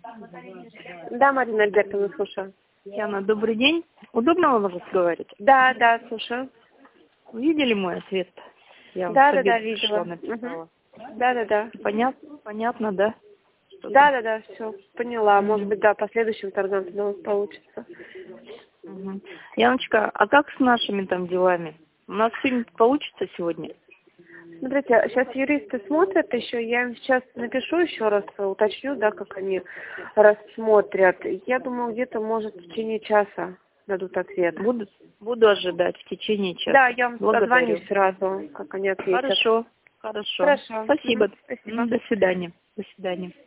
Да, Марина Альбертовна, слушаю. Яна, добрый день. Удобно вам разговаривать? Да, да, слушаю. Видели мой ответ? Я вам Да, с да, да, обеда видела. пришла, написала. Да, да, да. Понятно, да? Да, да, да, все, поняла. Мгм. Может быть, да, последующим торгам тогда у нас получится. Мгм. Яночка, а как с нашими там делами? У нас что-нибудь получится сегодня? Смотрите, сейчас юристы смотрят еще, я им сейчас напишу еще раз, уточню, да, как они рассмотрят. Я думаю, где-то, может, в течение часа дадут ответ. Буду ожидать в течение часа. Да, я вам Благодарю. созвонюсь сразу, как они ответят. Хорошо. Хорошо. Спасибо. Спасибо. До свидания. До свидания.